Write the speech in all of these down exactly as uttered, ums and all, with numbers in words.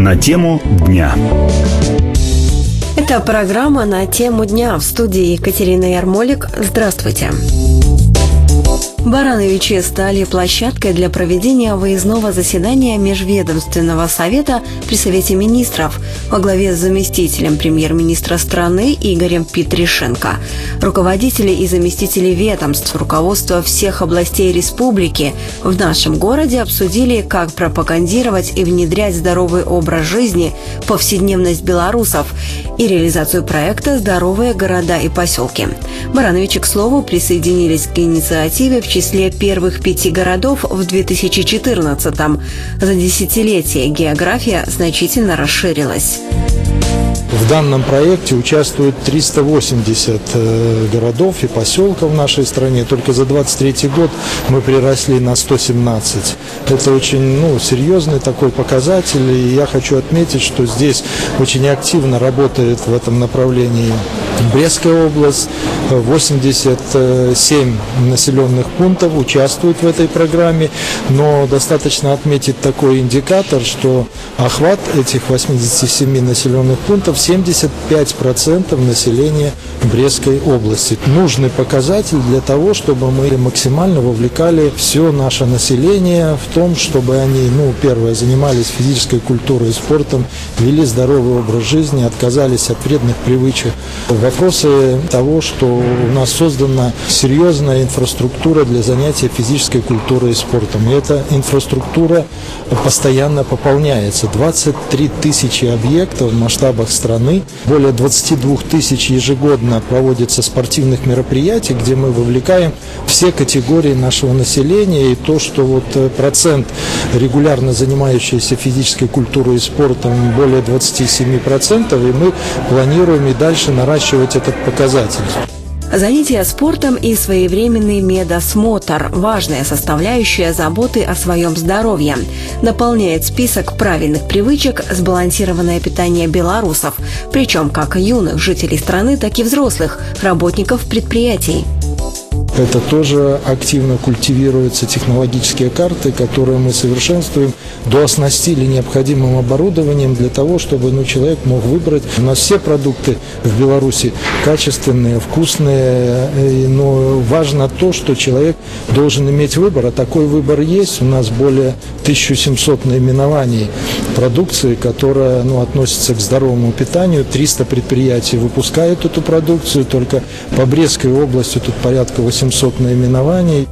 На тему дня. Это программа «На тему дня». В студии Екатерина Ярмолик. Здравствуйте. Барановичи стали площадкой для проведения выездного заседания Межведомственного совета при Совете министров во главе с заместителем премьер-министра страны Игорем Петришенко. Руководители и заместители ведомств, руководство всех областей республики в нашем городе обсудили, как пропагандировать и внедрять здоровый образ жизни, повседневность белорусов и реализацию проекта «Здоровые города и поселки». Барановичи, к слову, присоединились к инициативе в числе первых пяти городов в две тысячи четырнадцатом. За десятилетие география значительно расширилась. В данном проекте участвуют триста восемьдесят городов и поселков в нашей стране. Только за двадцать третий год мы приросли на сто семнадцать. Это очень ну, серьезный такой показатель. И я хочу отметить, что здесь очень активно работает в этом направлении Брестская область. восемьдесят семь населенных пунктов участвуют в этой программе. Но достаточно отметить такой индикатор, что охват этих восьмидесяти семи населенных пунктов семьдесят пять процентов населения Брестской области. Нужный показатель для того, чтобы мы максимально вовлекали все наше население в том, чтобы они, ну, первое, занимались физической культурой и спортом, вели здоровый образ жизни, отказались от вредных привычек. Вопросы того, что у нас создана серьезная инфраструктура для занятия физической культурой и спортом. И эта инфраструктура постоянно пополняется. двадцать три тысячи объектов в масштабах страны, более двадцати двух тысяч ежегодно проводится спортивных мероприятий, где мы вовлекаем все категории нашего населения. И то, что вот процент регулярно занимающийся физической культурой и спортом более двадцати семи процентов, и мы планируем и дальше наращивать этот показатель. Занятия спортом и своевременный медосмотр – важная составляющая заботы о своем здоровье. Дополняет список правильных привычек сбалансированное питание белорусов, причем как юных жителей страны, так и взрослых, работников предприятий. Это тоже активно культивируются технологические карты, которые мы совершенствуем, дооснастили необходимым оборудованием для того, чтобы ну, человек мог выбрать. У нас все продукты в Беларуси качественные, вкусные, но важно то, что человек должен иметь выбор, а такой выбор есть. У нас более тысячи семисот наименований продукции, которая ну, относится к здоровому питанию. триста предприятий выпускают эту продукцию, только по Брестской области тут порядка восемьсот наименований.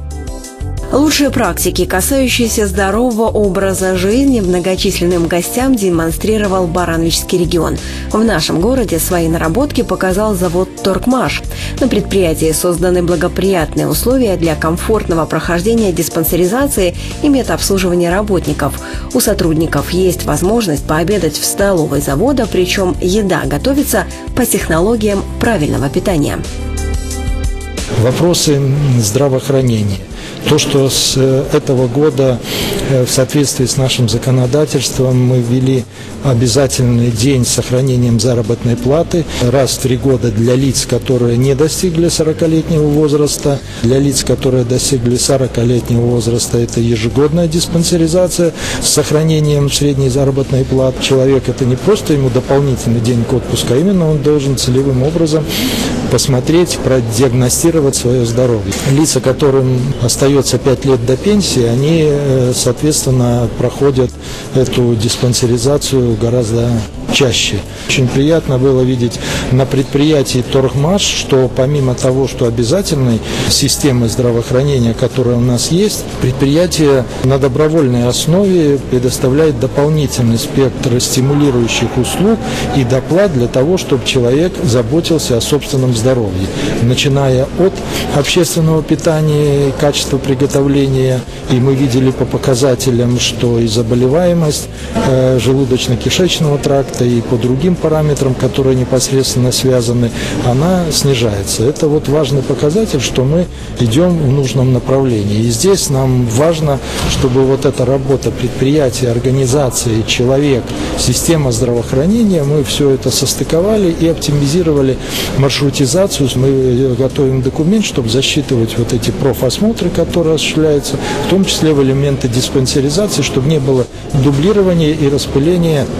Лучшие практики, касающиеся здорового образа жизни, многочисленным гостям демонстрировал Барановичский регион. В нашем городе свои наработки показал завод «Торгмаш». На предприятии созданы благоприятные условия для комфортного прохождения диспансеризации и медобслуживания работников. У сотрудников есть возможность пообедать в столовой завода, причем еда готовится по технологиям правильного питания. Вопросы здравоохранения. То, что с этого года в соответствии с нашим законодательством мы ввели обязательный день с сохранением заработной платы раз в три года для лиц, которые не достигли сорокалетнего возраста. Для лиц, которые достигли сорокалетнего возраста, это ежегодная диспансеризация с сохранением средней заработной платы. Человек, это не просто ему дополнительный день к отпуску, а именно он должен целевым образом посмотреть, продиагностировать свое здоровье. Лица, которым остается пять лет до пенсии, они, соответственно, проходят эту диспансеризацию гораздо чаще. Очень приятно было видеть на предприятии «Торгмаш», что помимо того, что обязательной системы здравоохранения, которая у нас есть, предприятие на добровольной основе предоставляет дополнительный спектр стимулирующих услуг и доплат для того, чтобы человек заботился о собственном здоровье, начиная от общественного питания, качества приготовления, и мы видели по показателям, что и заболеваемость э, желудочно-кишечного тракта, и по другим параметрам, которые непосредственно связаны, она снижается. Это вот важный показатель, что мы идем в нужном направлении. И здесь нам важно, чтобы вот эта работа предприятия, организации, человек, система здравоохранения, мы все это состыковали и оптимизировали маршрутизацию. Мы готовим документ, чтобы засчитывать вот эти профосмотры, которые осуществляются, в том числе в элементы диспансеризации, чтобы не было дублирования и распыления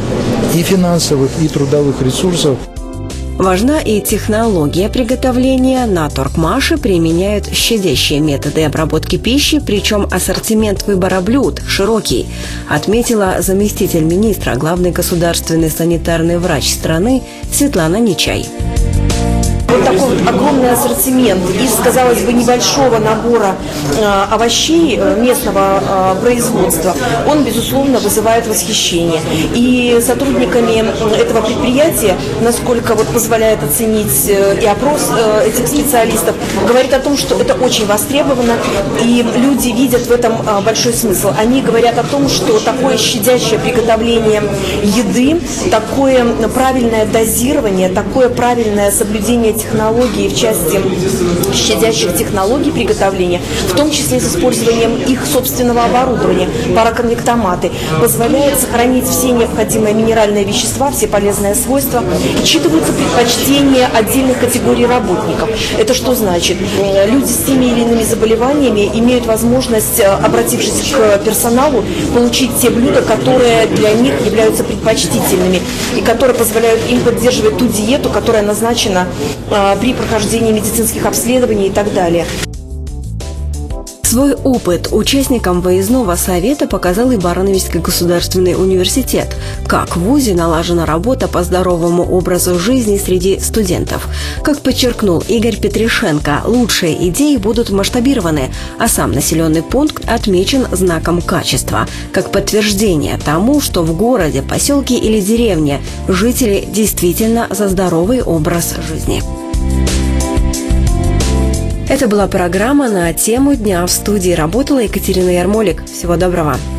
и финансовых, и трудовых ресурсов. Важна и технология приготовления. На Торгмаше применяют щадящие методы обработки пищи, причем ассортимент выбора блюд широкий, отметила заместитель министра, главный государственный санитарный врач страны Светлана Нечай. Вот такой вот огромный ассортимент из, казалось бы, небольшого набора э, овощей э, местного э, производства, он, безусловно, вызывает восхищение. И сотрудниками этого предприятия, насколько вот позволяет оценить э, и опрос э, этих специалистов, говорит о том, что это очень востребовано, и люди видят в этом э, большой смысл. Они говорят о том, что такое щадящее приготовление еды, такое правильное дозирование, такое правильное соблюдение технологий в части щадящих технологий приготовления, в том числе с использованием их собственного оборудования, параконвектоматы, позволяет сохранить все необходимые минеральные вещества, все полезные свойства. Учитываются предпочтения отдельных категорий работников. Это что значит? Люди с теми или иными заболеваниями имеют возможность, обратившись к персоналу, получить те блюда, которые для них являются предпочтительными и которые позволяют им поддерживать ту диету, которая назначена при прохождении медицинских обследований и так далее. Свой опыт участникам выездного совета показал и Барановичский государственный университет. Как в вузе налажена работа по здоровому образу жизни среди студентов. Как подчеркнул Игорь Петришенко, лучшие идеи будут масштабированы, а сам населенный пункт отмечен знаком качества, как подтверждение тому, что в городе, поселке или деревне жители действительно за здоровый образ жизни. Это была программа на тему дня. В студии работала Екатерина Ярмолик. Всего доброго.